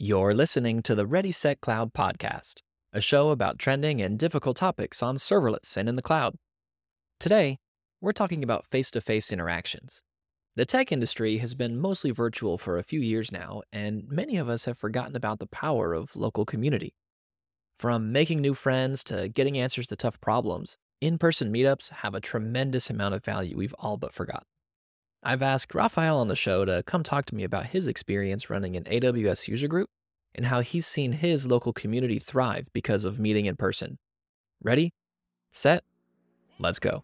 You're listening to the Ready Set Cloud podcast, a show about trending and difficult topics on serverless and in the cloud. Today, we're talking about face to face interactions. The tech industry has been mostly virtual for a few years now, and many of us have forgotten about the power of local community. From making new friends to getting answers to tough problems, in person meetups have a tremendous amount of value we've all but forgotten. I've asked Raphael on the show to come talk to me about his experience running an AWS user group and how he's seen his local community thrive because of meeting in person. Ready, set, let's go.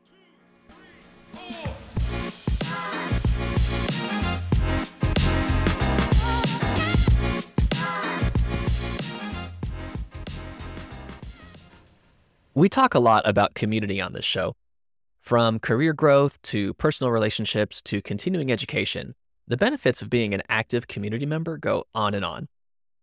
We talk a lot about community on this show. From career growth to personal relationships to continuing education, the benefits of being an active community member go on and on.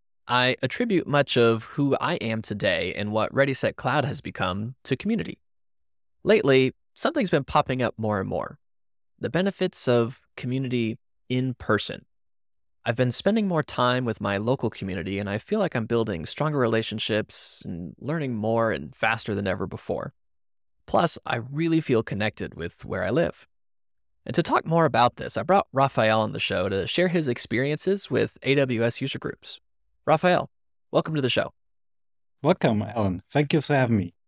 I attribute much of who I am today and what Ready Set Cloud has become to community. Lately, something's been popping up more and more. The benefits of community in person. I've been spending more time with my local community, and I feel like I'm building stronger relationships and learning more and faster than ever before. Plus, I really feel connected with where I live. And to talk more about this, I brought Raphael on the show to share his experiences with AWS user groups. Raphael, welcome to the show. Welcome, Alan. Thank you for having me.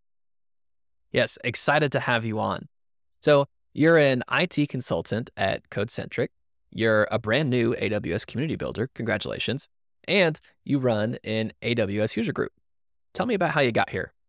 Yes, excited to have you on. So you're an IT consultant at CodeCentric. You're a brand new AWS community builder. Congratulations. And you run an AWS user group. Tell me about how you got here.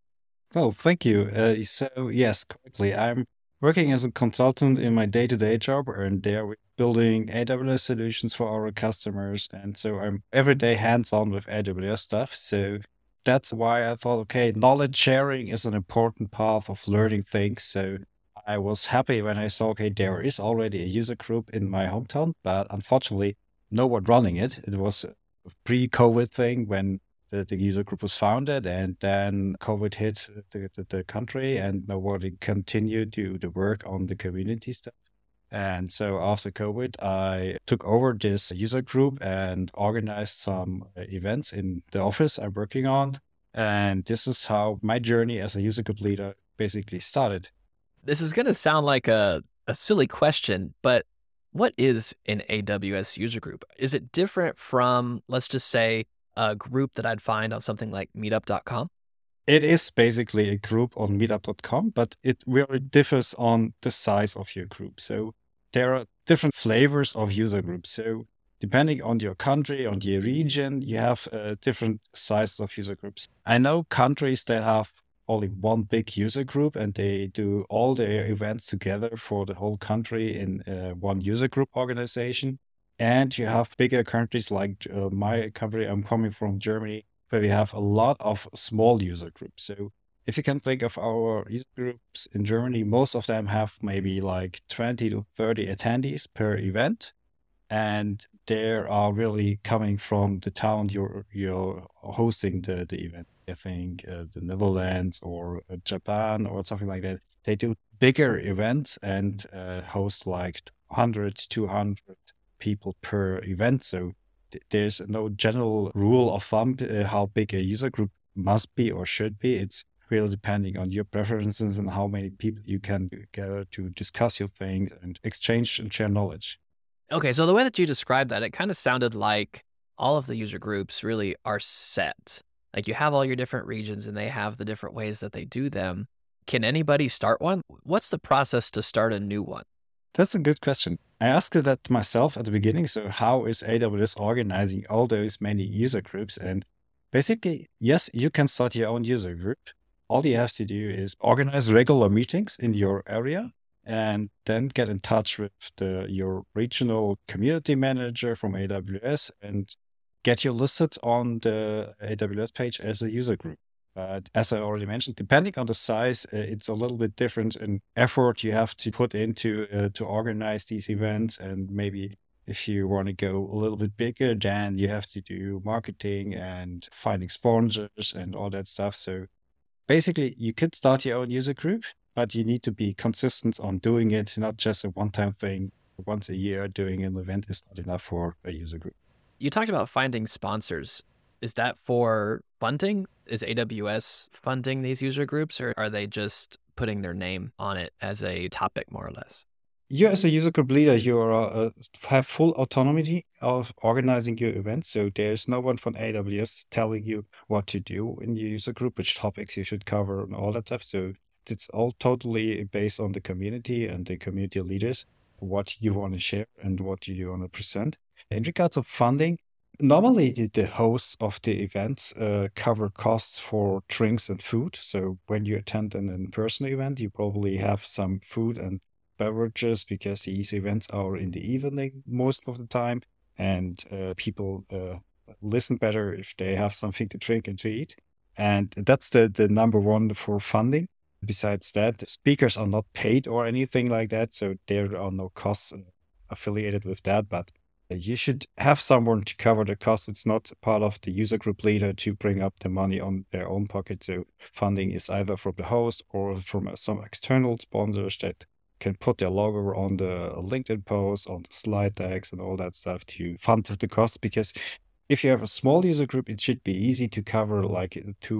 Oh, thank you. Yes, correctly. I'm working as a consultant in my day-to-day job, and there we're building AWS solutions for our customers. And so I'm every day hands-on with AWS stuff. So that's why I thought, okay, knowledge sharing is an important part of learning things. So I was happy when I saw, okay, there is already a user group in my hometown, but unfortunately, no one running it. It was a pre-COVID thing when the user group was founded, and then COVID hit the country, and nobody continued to the work on the community stuff. And so after COVID, I took over this user group and organized some events in the office I'm working on. And this is how my journey as a user group leader basically started. This is going to sound like a silly question, but what is an AWS user group? Is it different from, let's just say, a group that I'd find on something like meetup.com? It is basically a group on meetup.com, but it really differs on the size of your group. So there are different flavors of user groups. So depending on your country, on your region, you have different sizes of user groups. I know countries that have only one big user group, and they do all their events together for the whole country in one user group organization. And you have bigger countries like my country, I'm coming from Germany, where we have a lot of small user groups. So if you can think of our user groups in Germany, most of them have maybe like 20 to 30 attendees per event. And they are really coming from the town you're hosting the event. I think the Netherlands or Japan or something like that. They do bigger events and host like 100, 200 people per event. So there's no general rule of thumb how big a user group must be or should be. It's really depending on your preferences and how many people you can gather to discuss your things and exchange and share knowledge. Okay, so the way that you described that, it kind of sounded like all of the user groups really are set. Like you have all your different regions and they have the different ways that they do them. Can anybody start one? What's the process to start a new one? That's a good question. I asked that myself at the beginning. So how is AWS organizing all those many user groups? And basically, yes, you can start your own user group. All you have to do is organize regular meetings in your area and then get in touch with your regional community manager from AWS and get you listed on the AWS page as a user group. But as I already mentioned, depending on the size, it's a little bit different in effort you have to put into to organize these events. And maybe if you want to go a little bit bigger, then you have to do marketing and finding sponsors and all that stuff. So basically, you could start your own user group, but you need to be consistent on doing it, not just a one-time thing. Once a year, doing an event is not enough for a user group. You talked about finding sponsors. Is that for funding? Is AWS funding these user groups, or are they just putting their name on it as a topic, more or less? You as a user group leader, you are, have full autonomy of organizing your events. So there's no one from AWS telling you what to do in your user group, which topics you should cover and all that stuff. So it's all totally based on the community and the community leaders, what you want to share and what you want to present. In regards of funding, normally the hosts of the events cover costs for drinks and food. So when you attend an in-person event, you probably have some food and beverages because these events are in the evening most of the time, and people listen better if they have something to drink and to eat. And that's the number one for funding. Besides that, speakers are not paid or anything like that, so there are no costs affiliated with that. But you should have someone to cover the cost. It's not part of the user group leader to bring up the money on their own pocket. So funding is either from the host or from some external sponsors that can put their logo on the LinkedIn post, on the slide decks and all that stuff to fund the costs. Because if you have a small user group, it should be easy to cover like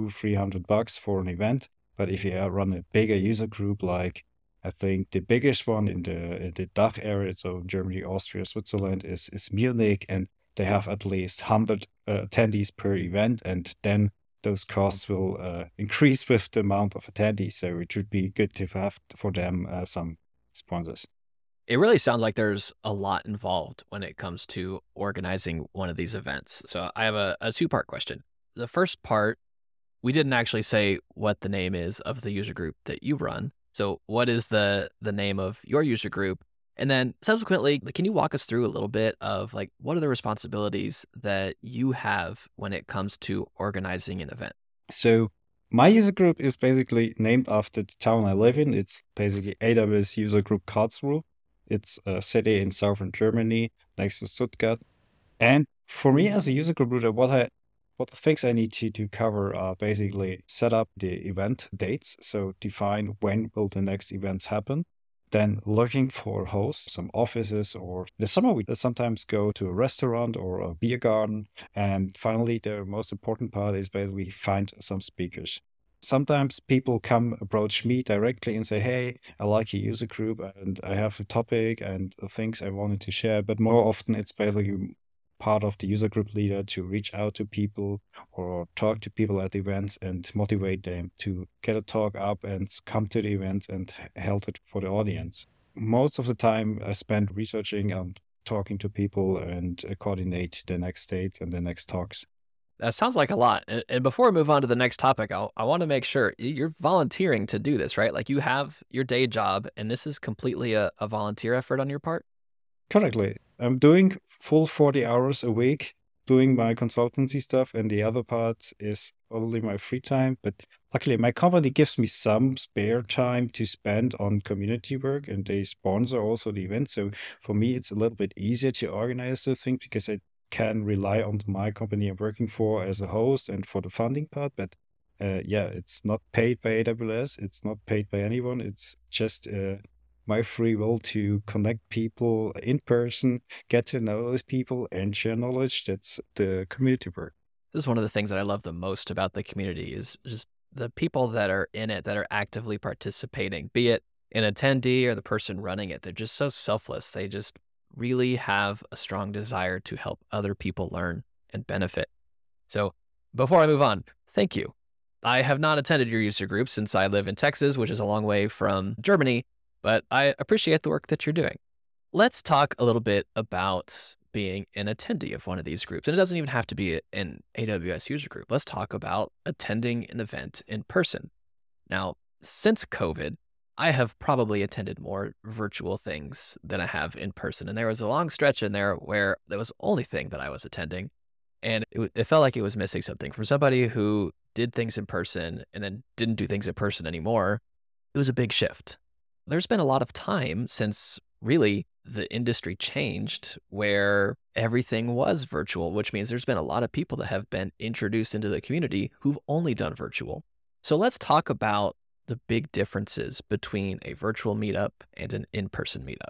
$200-300 for an event. But if you run a bigger user group, like I think the biggest one in the DACH area, so Germany, Austria, Switzerland, is Munich, and they have at least 100 attendees per event, and then those costs will increase with the amount of attendees. So it would be good to have for them some sponsors. It really sounds like there's a lot involved when it comes to organizing one of these events. So I have a two-part question. The first part, we didn't actually say what the name is of the user group that you run. So what is the name of your user group? And then subsequently, can you walk us through a little bit of like, what are the responsibilities that you have when it comes to organizing an event? So my user group is basically named after the town I live in. It's basically AWS user group Karlsruhe. It's a city in southern Germany next to Stuttgart. And for me as a user group leader, what the things I need to cover are basically set up the event dates. So define when will the next events happen. Then looking for hosts, some offices, or in the summer we sometimes go to a restaurant or a beer garden. And finally, the most important part is basically find some speakers. Sometimes people approach me directly and say, hey, I like your user group and I have a topic and things I wanted to share. But more often it's basically part of the user group leader to reach out to people or talk to people at events and motivate them to get a talk up and come to the events and hold it for the audience. Most of the time I spend researching and talking to people and coordinate the next dates and the next talks. That sounds like a lot. And before we move on to the next topic, I want to make sure you're volunteering to do this, right? Like you have your day job and this is completely a volunteer effort on your part? Correctly. I'm doing full 40 hours a week doing my consultancy stuff, and the other part is only my free time. But luckily, my company gives me some spare time to spend on community work, and they sponsor also the event. So for me, it's a little bit easier to organize those things because I can rely on my company I'm working for as a host and for the funding part. But yeah, it's not paid by AWS. It's not paid by anyone. It's just my free will to connect people in person, get to know those people, and share knowledge. That's the community work. This is one of the things that I love the most about the community is just the people that are in it, that are actively participating, be it an attendee or the person running it. They're just so selfless. They just really have a strong desire to help other people learn and benefit. So before I move on, thank you. I have not attended your user group since I live in Texas, which is a long way from Germany, but I appreciate the work that you're doing. Let's talk a little bit about being an attendee of one of these groups. And it doesn't even have to be an AWS user group. Let's talk about attending an event in person. Now, since COVID, I have probably attended more virtual things than I have in person. And there was a long stretch in there where that was the only thing that I was attending. And it felt like it was missing something. For somebody who did things in person and then didn't do things in person anymore, it was a big shift. There's been a lot of time since really the industry changed where everything was virtual, which means there's been a lot of people that have been introduced into the community who've only done virtual. So let's talk about the big differences between a virtual meetup and an in-person meetup.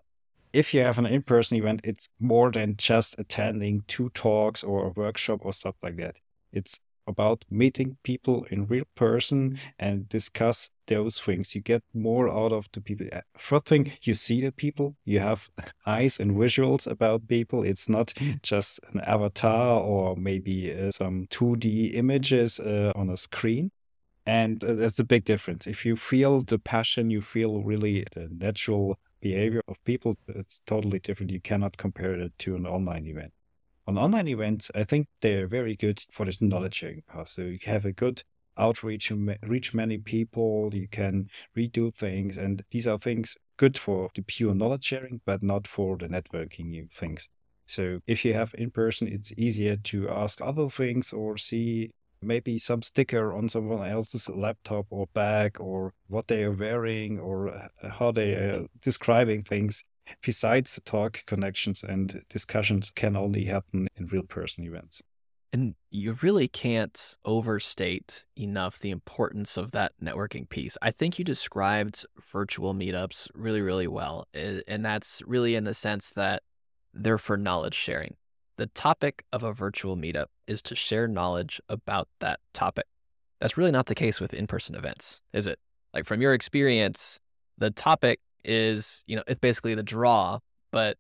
if you have an in-person event, it's more than just attending two talks or a workshop or stuff like that. It's about meeting people in real person and discuss those things. You get more out of the people. First thing, you see the people, you have eyes and visuals about people. It's not just an avatar or maybe some 2D images on a screen. And that's a big difference. If you feel the passion, you feel really the natural behavior of people, it's totally different. You cannot compare it to an online event. On online events, I think they're very good for this knowledge sharing part. So you have a good outreach, you reach many people, you can redo things. And these are things good for the pure knowledge sharing, but not for the networking things. So if you have in person, it's easier to ask other things or see maybe some sticker on someone else's laptop or bag or what they are wearing or how they are describing things. Besides the talk, connections and discussions can only happen in real person events. And you really can't overstate enough the importance of that networking piece. I think you described virtual meetups really, really well. And that's really in the sense that they're for knowledge sharing. The topic of a virtual meetup is to share knowledge about that topic. That's really not the case with in-person events, is it? Like from your experience, the topic is, it's basically the draw, but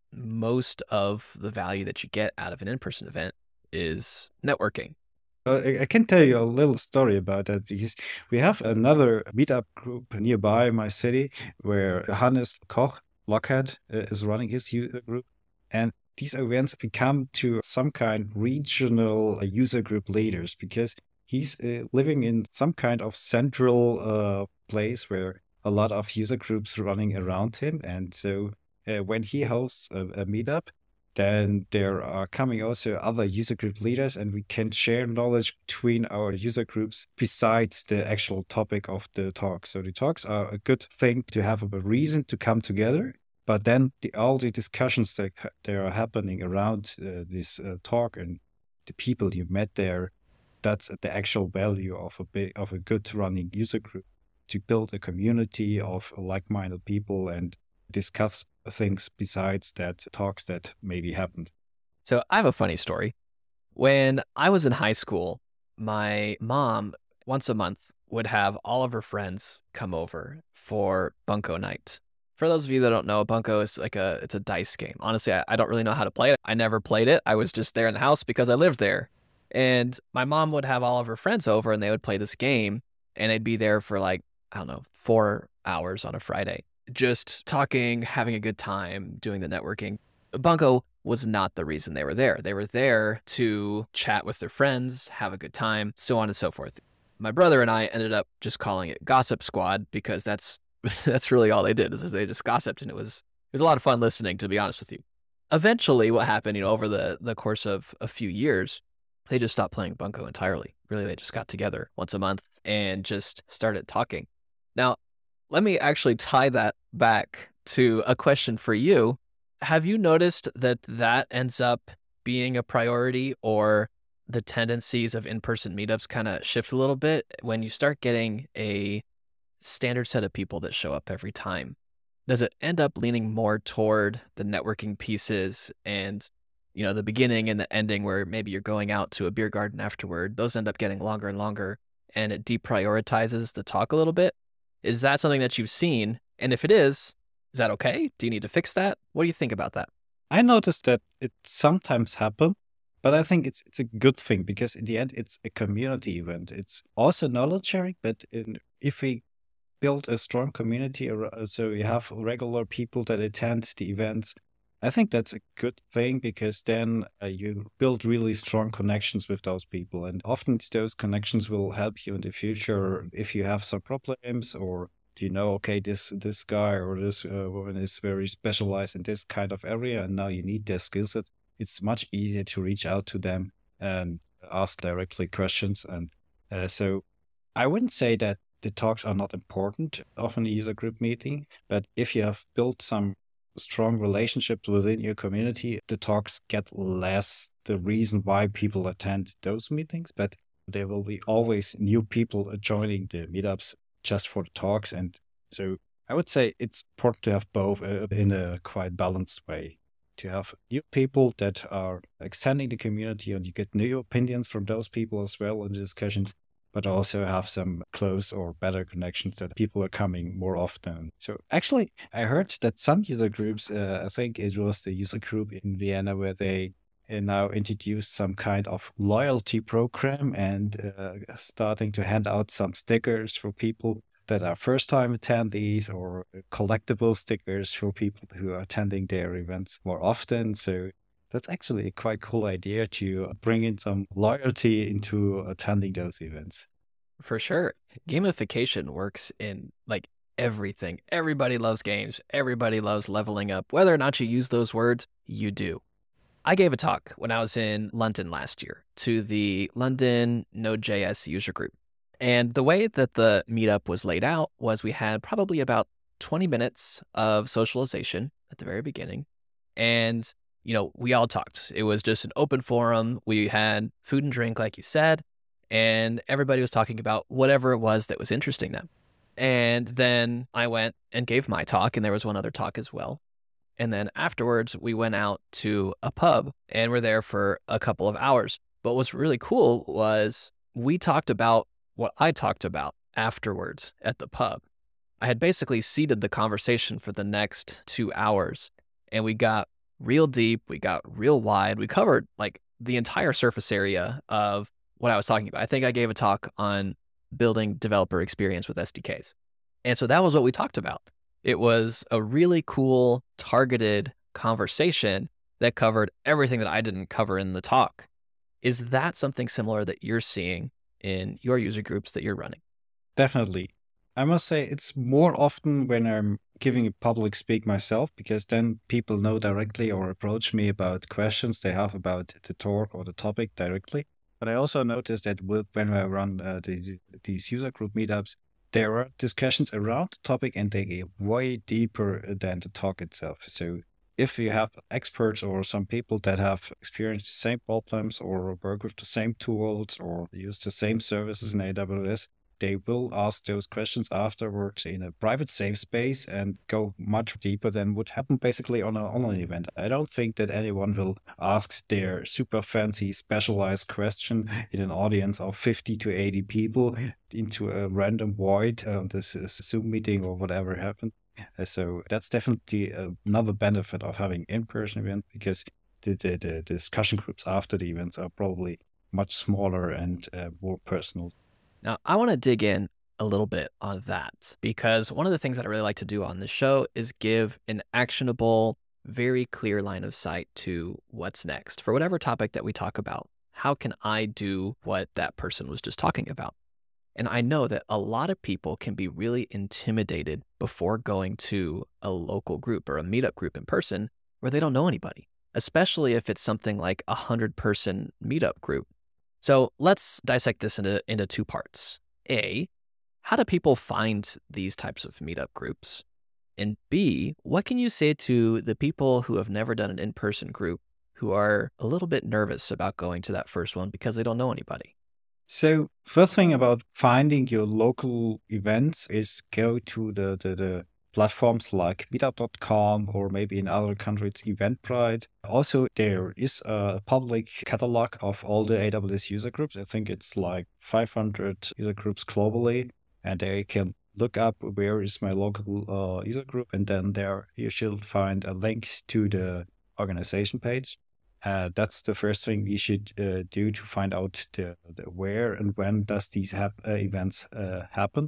most of the value that you get out of an in-person event is networking. I can tell you a little story about that because we have another meetup group nearby my city where Hannes Koch Lockhead is running his user group. And these events become to some kind regional user group leaders because he's living in some kind of central place where a lot of user groups running around him. And so when he hosts a meetup, then there are coming also other user group leaders, and we can share knowledge between our user groups besides the actual topic of the talk. So the talks are a good thing to have a reason to come together. But then all the discussions that are happening around this talk and the people you met there, that's the actual value of a good running user group, to build a community of like-minded people and discuss things besides that talks that maybe happened. So I have a funny story. When I was in high school, my mom once a month would have all of her friends come over for Bunko night. For those of you that don't know, Bunko is it's a dice game. Honestly, I don't really know how to play it. I never played it. I was just there in the house because I lived there. And my mom would have all of her friends over and they would play this game and they'd be there for like, I don't know, 4 hours on a Friday, just talking, having a good time, doing the networking. Bunko was not the reason they were there. They were there to chat with their friends, have a good time, so on and so forth. My brother and I ended up just calling it Gossip Squad because that's really all they did, is they just gossiped, and it was a lot of fun listening, to be honest with you. Eventually, what happened, over the course of a few years, they just stopped playing Bunko entirely. Really, they just got together once a month and just started talking. Now, let me actually tie that back to a question for you. Have you noticed that ends up being a priority, or the tendencies of in-person meetups kind of shift a little bit when you start getting a standard set of people that show up every time? Does it end up leaning more toward the networking pieces and, the beginning and the ending, where maybe you're going out to a beer garden afterward? Those end up getting longer and longer, and it deprioritizes the talk a little bit. Is that something that you've seen? And if it is that okay? Do you need to fix that? What do you think about that? I noticed that it sometimes happens, but I think it's a good thing because in the end, it's a community event. It's also knowledge sharing, but if we build a strong community, so you have regular people that attend the events, I think that's a good thing because then you build really strong connections with those people. And often those connections will help you in the future if you have some problems, or do you know, okay, this guy or this woman is very specialized in this kind of area, and now you need their skill set. It's much easier to reach out to them and ask directly questions. And so I wouldn't say that the talks are not important of an user group meeting, but if you have built some strong relationships within your community, the talks get less the reason why people attend those meetings, but there will be always new people joining the meetups just for the talks. And so I would say it's important to have both in a quite balanced way. To have new people that are extending the community and you get new opinions from those people as well in the discussions, but also have some close or better connections that people are coming more often. So actually, I heard that some user groups, I think it was the user group in Vienna, where they now introduced some kind of loyalty program and starting to hand out some stickers for people that are first time attendees or collectible stickers for people who are attending their events more often. So that's actually a quite cool idea to bring in some loyalty into attending those events. For sure. Gamification works in like everything. Everybody loves games. Everybody loves leveling up. Whether or not you use those words, you do. I gave a talk when I was in London last year to the London Node.js user group. And the way that the meetup was laid out was we had probably about 20 minutes of socialization at the very beginning. And, we all talked. It was just an open forum. We had food and drink, like you said, and everybody was talking about whatever it was that was interesting them. And then I went and gave my talk, and there was one other talk as well. And then afterwards, we went out to a pub and were there for a couple of hours. But what's really cool was we talked about what I talked about afterwards at the pub. I had basically seeded the conversation for the next 2 hours, and we got real deep, we got real wide. We covered like the entire surface area of what I was talking about. I think I gave a talk on building developer experience with SDKs. And so that was what we talked about. It was a really cool, targeted conversation that covered everything that I didn't cover in the talk. Is that something similar that you're seeing in your user groups that you're running? Definitely. I must say it's more often when I'm giving a public speak myself, because then people know directly or approach me about questions they have about the talk or the topic directly. But I also noticed that when I run these user group meetups, there are discussions around the topic and they get way deeper than the talk itself. So if you have experts or some people that have experienced the same problems or work with the same tools or use the same services in AWS, they will ask those questions afterwards in a private safe space and go much deeper than would happen basically on an online event. I don't think that anyone will ask their super fancy specialized question in an audience of 50 to 80 people into a random void. This is a Zoom meeting or whatever happened. So that's definitely another benefit of having in-person event, because the discussion groups after the events are probably much smaller and more personal. Now, I want to dig in a little bit on that, because one of the things that I really like to do on this show is give an actionable, very clear line of sight to what's next for whatever topic that we talk about. How can I do what that person was just talking about? And I know that a lot of people can be really intimidated before going to a local group or a meetup group in person where they don't know anybody, especially if it's something like 100-person meetup group. So let's dissect this into two parts. A, how do people find these types of meetup groups? And B, what can you say to the people who have never done an in-person group who are a little bit nervous about going to that first one because they don't know anybody? So first thing about finding your local events is go to the platforms like meetup.com, or maybe in other countries, Eventbrite. Also, there is a public catalog of all the AWS user groups. I think it's like 500 user groups globally, and they can look up where is my local user group, and then there you should find a link to the organization page. That's the first thing you should do to find out the where and when does these events happen.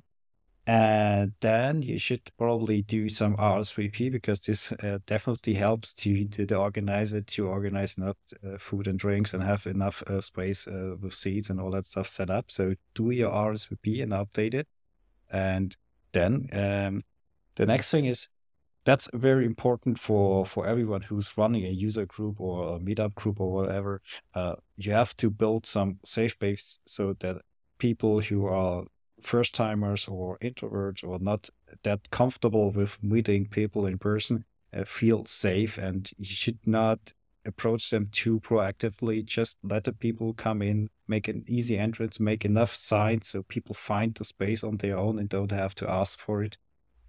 And then you should probably do some RSVP, because this definitely helps to the organizer to organize enough food and drinks and have enough space with seats and all that stuff set up. So do your RSVP and update it. And then the next thing is, that's very important for everyone who's running a user group or a meetup group or whatever. You have to build some safe space so that people who are first timers or introverts or not that comfortable with meeting people in person feel safe, and you should not approach them too proactively. Just let the people come in, make an easy entrance, make enough signs so people find the space on their own and don't have to ask for it.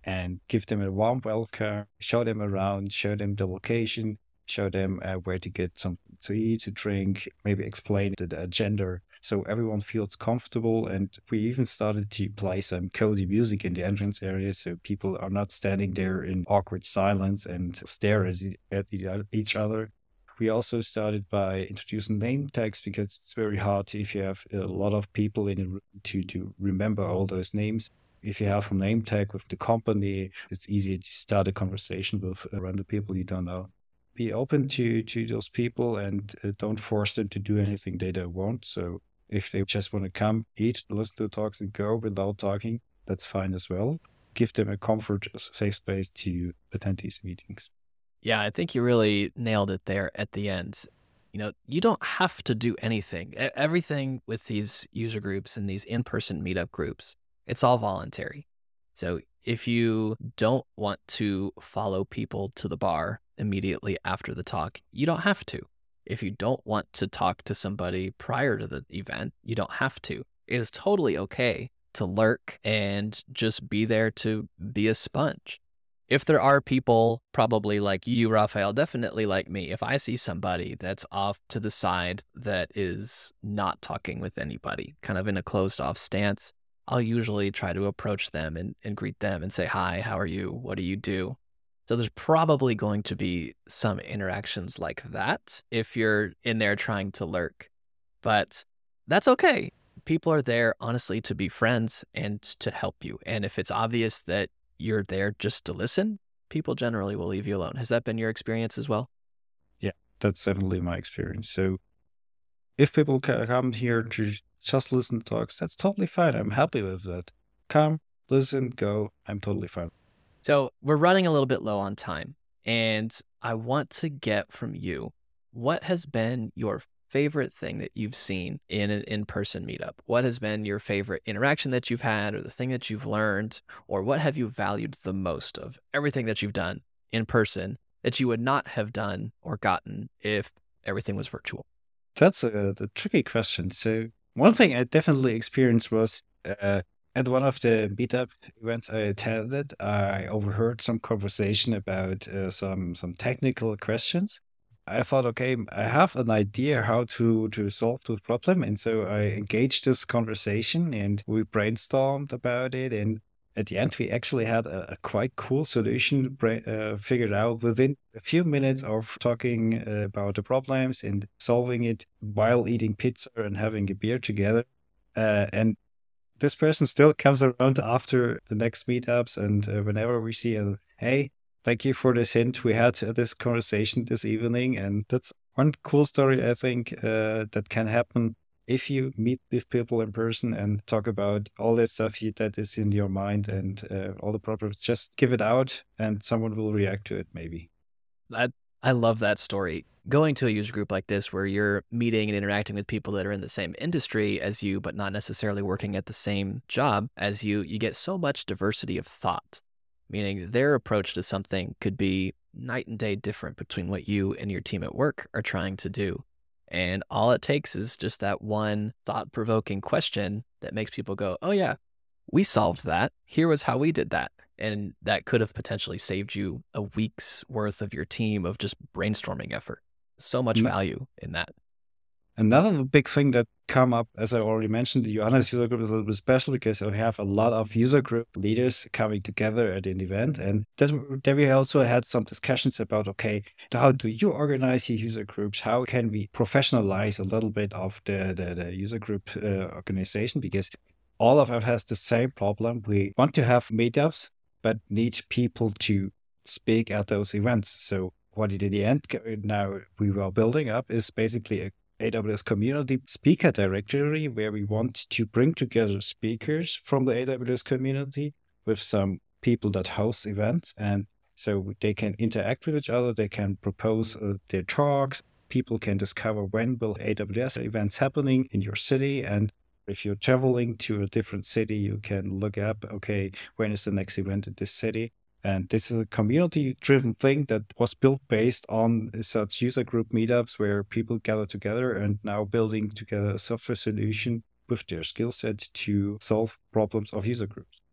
and give them a warm welcome, show them around, show them the location, show them where to get something to eat, to drink, maybe explain the agenda so everyone feels comfortable. And we even started to play some cozy music in the entrance area so people are not standing there in awkward silence and stare at each other. We also started by introducing name tags because it's very hard if you have a lot of people in a room to remember all those names. If you have a name tag with the company, it's easier to start a conversation with random people you don't know. Be open to those people and don't force them to do anything they don't want. So if they just want to come, eat, listen to talks and go without talking, that's fine as well. Give them a comfort, a safe space to attend these meetings. Yeah, I think you really nailed it there at the end. You don't have to do anything. Everything with these user groups and these in-person meetup groups, it's all voluntary. So if you don't want to follow people to the bar immediately after the talk, you don't have to. If you don't want to talk to somebody prior to the event, you don't have to. It is totally okay to lurk and just be there to be a sponge. If there are people probably like you, Raphael, definitely like me, if I see somebody that's off to the side that is not talking with anybody, kind of in a closed off stance, I'll usually try to approach them and greet them and say, hi, how are you? What do you do? So there's probably going to be some interactions like that if you're in there trying to lurk, but that's okay. People are there, honestly, to be friends and to help you. And if it's obvious that you're there just to listen, people generally will leave you alone. Has that been your experience as well? Yeah, that's definitely my experience. So if people come here to just listen to talks, that's totally fine. I'm happy with that. Come, listen, go. I'm totally fine. So we're running a little bit low on time, and I want to get from you, what has been your favorite thing that you've seen in an in-person meetup? What has been your favorite interaction that you've had, or the thing that you've learned, or what have you valued the most of everything that you've done in person that you would not have done or gotten if everything was virtual? That's the tricky question. So one thing I definitely experienced was at one of the meetup events I attended, I overheard some conversation about some technical questions. I thought, okay, I have an idea how to solve the problem, and so I engaged this conversation and we brainstormed about it. And at the end, we actually had a quite cool solution figured out within a few minutes of talking about the problems and solving it while eating pizza and having a beer together. And this person still comes around after the next meetups, and whenever we see a hey, thank you for this hint. We had this conversation this evening, and that's one cool story I think that can happen if you meet with people in person and talk about all that stuff that is in your mind and all the problems. Just give it out, and someone will react to it maybe. I love that story. Going to a user group like this where you're meeting and interacting with people that are in the same industry as you, but not necessarily working at the same job as you get so much diversity of thought, meaning their approach to something could be night and day different between what you and your team at work are trying to do. And all it takes is just that one thought-provoking question that makes people go, oh yeah, we solved that. Here was how we did that. And that could have potentially saved you a week's worth of your team of just brainstorming effort. So much value in that. Another big thing that come up, as I already mentioned, the Johannes user group is a little bit special because we have a lot of user group leaders coming together at an event. And then we also had some discussions about, okay, how do you organize your user groups? How can we professionalize a little bit of the user group organization? Because all of us has the same problem. We want to have meetups, but need people to speak at those events. So what in the end now we were building up is basically a AWS community speaker directory where we want to bring together speakers from the AWS community with some people that host events. And so they can interact with each other. They can propose their talks. People can discover when will AWS events happening in your city. And if you're traveling to a different city, you can look up, okay, when is the next event in this city? And this is a community-driven thing that was built based on such user group meetups where people gather together and now building together a software solution with their skill set to solve problems of user groups.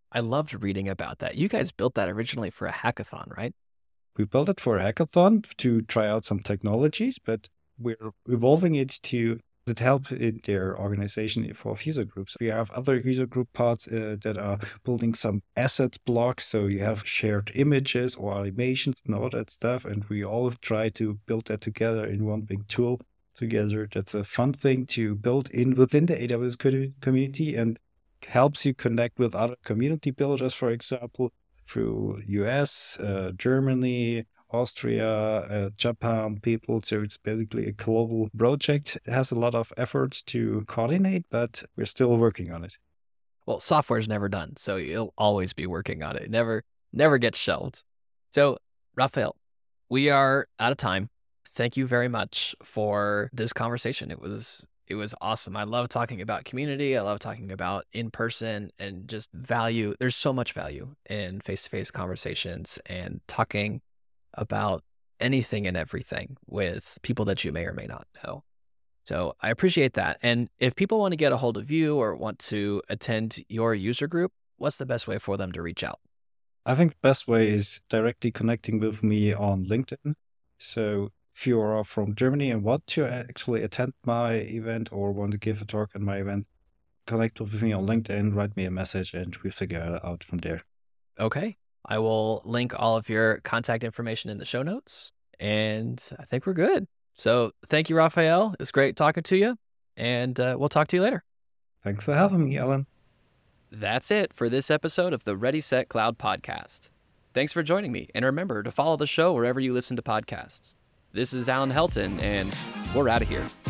I loved reading about that. You guys built that originally for a hackathon, right? We built it for a hackathon to try out some technologies, but we're evolving it to help in their organization for user groups. We have other user group parts that are building some asset blocks. So you have shared images or animations and all that stuff. And we all try to build that together in one big tool together. That's a fun thing to build within the AWS community and helps you connect with other community builders, for example, through US, Germany, Austria, Japan people. So it's basically a global project. It has a lot of effort to coordinate, but we're still working on it. Well, software's never done, so you'll always be working on it. Never gets shelved. So, Raphael, we are out of time. Thank you very much for this conversation. It was awesome. I love talking about community. I love talking about in-person and just value. There's so much value in face-to-face conversations and talking about anything and everything with people that you may or may not know. So I appreciate that. And if people want to get a hold of you or want to attend your user group, what's the best way for them to reach out? I think the best way is directly connecting with me on LinkedIn. So if you are from Germany and want to actually attend my event or want to give a talk at my event, connect with me on LinkedIn, write me a message, and we figure it out from there. Okay. I will link all of your contact information in the show notes, and I think we're good. So thank you, Raphael. It's great talking to you, and we'll talk to you later. Thanks for having me, Alan. That's it for this episode of the Ready, Set, Cloud podcast. Thanks for joining me, and remember to follow the show wherever you listen to podcasts. This is Alan Helton, and we're out of here.